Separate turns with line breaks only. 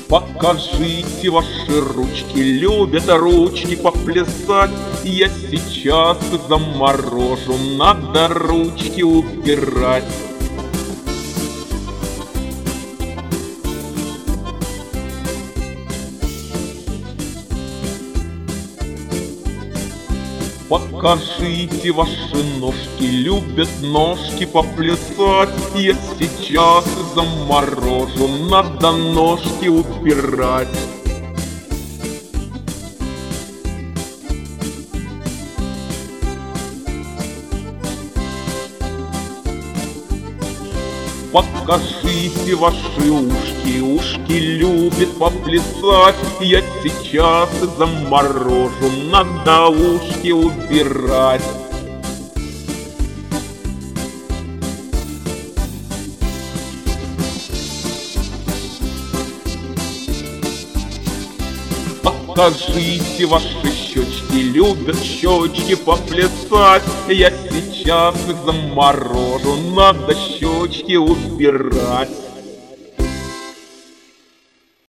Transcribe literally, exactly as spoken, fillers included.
Покажите ваши ручки, любят ручки поплясать. Я сейчас заморожу, надо ручки убирать. Покажите ваши ножки, любят ножки поплясать. Я сейчас заморожу, надо ножки убирать. Покажите ваши ушки, ушки любят поплясать. Я сейчас заморожу, надо ушки убирать. Покажите ваши щечки, любят щечки поплясать. Я сейчас заморожу, надо щечки убирать.